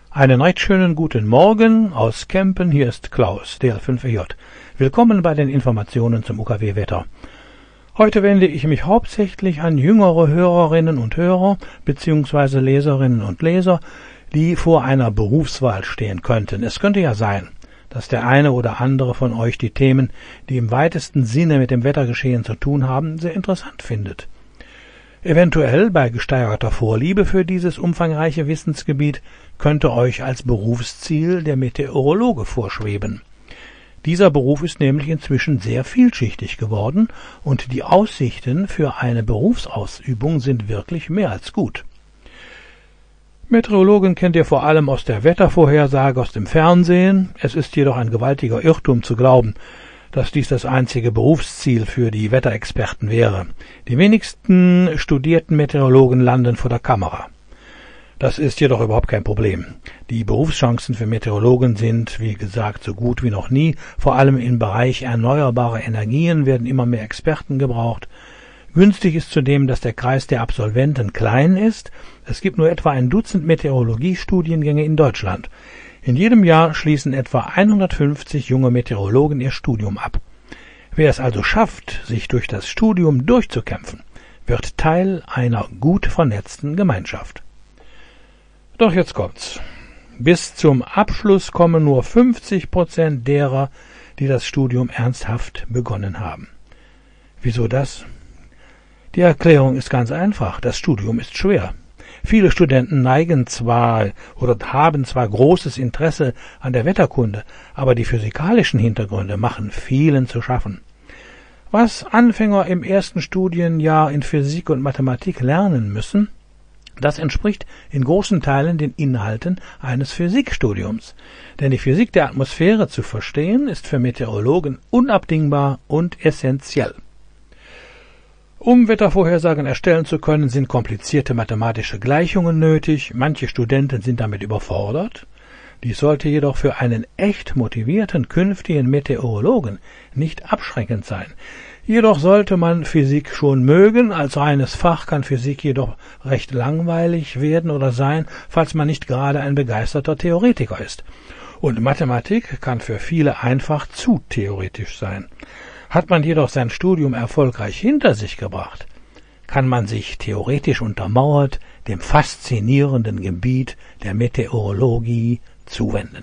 Einen recht schönen guten Morgen aus Kempen, hier ist Klaus, DL5EJ. Willkommen bei den Informationen zum UKW-Wetter. Heute wende ich mich hauptsächlich an jüngere Hörerinnen und Hörer bzw. Leserinnen und Leser, die vor einer Berufswahl stehen könnten. Es könnte ja sein, dass der eine oder andere von euch die Themen, die im weitesten Sinne mit dem Wettergeschehen zu tun haben, sehr interessant findet. Eventuell bei gesteigerter Vorliebe für dieses umfangreiche Wissensgebiet könnte euch als Berufsziel der Meteorologe vorschweben. Dieser Beruf ist nämlich inzwischen sehr vielschichtig geworden und die Aussichten für eine Berufsausübung sind wirklich mehr als gut. Meteorologen kennt ihr vor allem aus der Wettervorhersage aus dem Fernsehen. Es ist jedoch ein gewaltiger Irrtum zu glauben, dass dies das einzige Berufsziel für die Wetterexperten wäre. Die wenigsten studierten Meteorologen landen vor der Kamera. Das ist jedoch überhaupt kein Problem. Die Berufschancen für Meteorologen sind, wie gesagt, so gut wie noch nie. Vor allem im Bereich erneuerbare Energien werden immer mehr Experten gebraucht. Günstig ist zudem, dass der Kreis der Absolventen klein ist. Es gibt nur etwa ein Dutzend Meteorologiestudiengänge in Deutschland. In jedem Jahr schließen etwa 150 junge Meteorologen ihr Studium ab. Wer es also schafft, sich durch das Studium durchzukämpfen, wird Teil einer gut vernetzten Gemeinschaft. Doch jetzt kommt's. Bis zum Abschluss kommen nur 50% derer, die das Studium ernsthaft begonnen haben. Wieso das? Die Erklärung ist ganz einfach. Das Studium ist schwer. Viele Studenten neigen zwar oder haben zwar großes Interesse an der Wetterkunde, aber die physikalischen Hintergründe machen vielen zu schaffen. Was Anfänger im ersten Studienjahr in Physik und Mathematik lernen müssen, das entspricht in großen Teilen den Inhalten eines Physikstudiums. Denn die Physik der Atmosphäre zu verstehen, ist für Meteorologen unabdingbar und essentiell. Um Wettervorhersagen erstellen zu können, sind komplizierte mathematische Gleichungen nötig. Manche Studenten sind damit überfordert. Dies sollte jedoch für einen echt motivierten künftigen Meteorologen nicht abschreckend sein. Jedoch sollte man Physik schon mögen. Als reines Fach kann Physik jedoch recht langweilig werden oder sein, falls man nicht gerade ein begeisterter Theoretiker ist. Und Mathematik kann für viele einfach zu theoretisch sein. Hat man jedoch sein Studium erfolgreich hinter sich gebracht, kann man sich theoretisch untermauert dem faszinierenden Gebiet der Meteorologie zuwenden.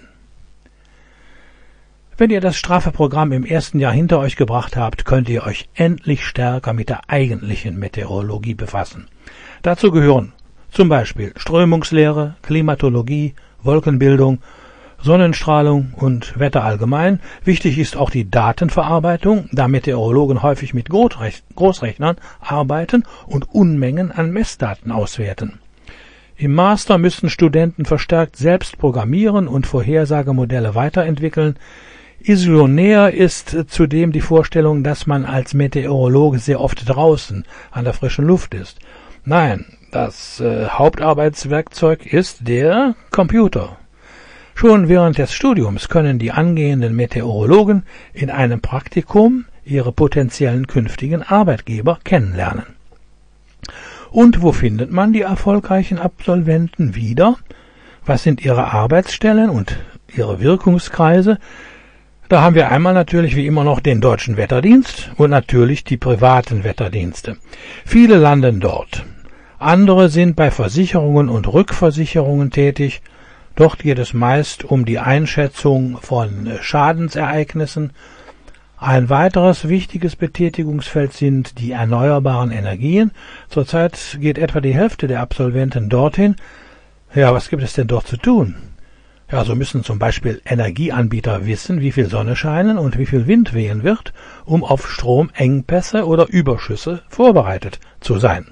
Wenn ihr das straffe Programm im ersten Jahr hinter euch gebracht habt, könnt ihr euch endlich stärker mit der eigentlichen Meteorologie befassen. Dazu gehören zum Beispiel Strömungslehre, Klimatologie, Wolkenbildung, Sonnenstrahlung und Wetter allgemein. Wichtig ist auch die Datenverarbeitung, da Meteorologen häufig mit Großrechnern arbeiten und Unmengen an Messdaten auswerten. Im Master müssen Studenten verstärkt selbst programmieren und Vorhersagemodelle weiterentwickeln. Illusionär ist zudem die Vorstellung, dass man als Meteorologe sehr oft draußen an der frischen Luft ist. Nein, das Hauptarbeitswerkzeug ist der Computer. Schon während des Studiums können die angehenden Meteorologen in einem Praktikum ihre potenziellen künftigen Arbeitgeber kennenlernen. Und wo findet man die erfolgreichen Absolventen wieder? Was sind ihre Arbeitsstellen und ihre Wirkungskreise? Da haben wir einmal natürlich wie immer noch den Deutschen Wetterdienst und natürlich die privaten Wetterdienste. Viele landen dort. Andere sind bei Versicherungen und Rückversicherungen tätig. Dort geht es meist um die Einschätzung von Schadensereignissen. Ein weiteres wichtiges Betätigungsfeld sind die erneuerbaren Energien. Zurzeit geht etwa die Hälfte der Absolventen dorthin. Ja, was gibt es denn dort zu tun? Ja, so müssen zum Beispiel Energieanbieter wissen, wie viel Sonne scheinen und wie viel Wind wehen wird, um auf Stromengpässe oder Überschüsse vorbereitet zu sein.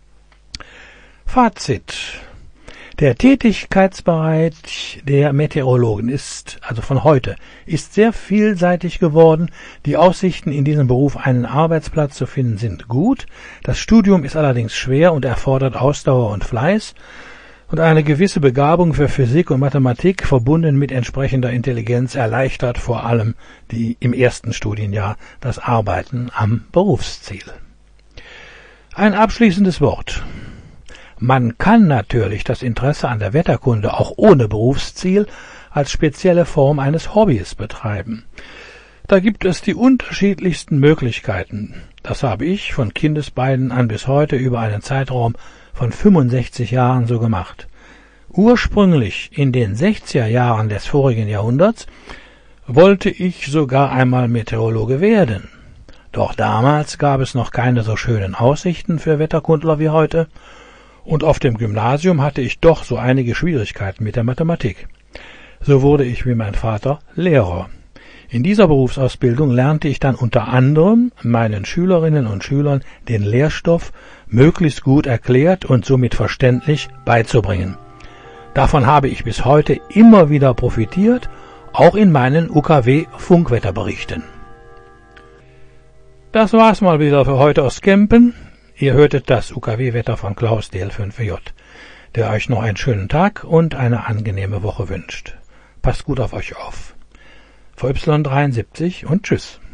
Fazit. Der Tätigkeitsbereich der Meteorologen ist, also von heute, ist sehr vielseitig geworden. Die Aussichten in diesem Beruf, einen Arbeitsplatz zu finden, sind gut. Das Studium ist allerdings schwer und erfordert Ausdauer und Fleiß. Und eine gewisse Begabung für Physik und Mathematik, verbunden mit entsprechender Intelligenz, erleichtert vor allem die im ersten Studienjahr das Arbeiten am Berufsziel. Ein abschließendes Wort. Man kann natürlich das Interesse an der Wetterkunde auch ohne Berufsziel als spezielle Form eines Hobbys betreiben. Da gibt es die unterschiedlichsten Möglichkeiten. Das habe ich von Kindesbeinen an bis heute über einen Zeitraum von 65 Jahren so gemacht. Ursprünglich in den 60er Jahren des vorigen Jahrhunderts wollte ich sogar einmal Meteorologe werden. Doch damals gab es noch keine so schönen Aussichten für Wetterkundler wie heute, und auf dem Gymnasium hatte ich doch so einige Schwierigkeiten mit der Mathematik. So wurde ich wie mein Vater Lehrer. In dieser Berufsausbildung lernte ich dann unter anderem meinen Schülerinnen und Schülern den Lehrstoff möglichst gut erklärt und somit verständlich beizubringen. Davon habe ich bis heute immer wieder profitiert, auch in meinen UKW-Funkwetterberichten. Das war's mal wieder für heute aus Kempen. Ihr hörtet das UKW-Wetter von Klaus DL5J, der euch noch einen schönen Tag und eine angenehme Woche wünscht. Passt gut auf euch auf. VY73 und tschüss.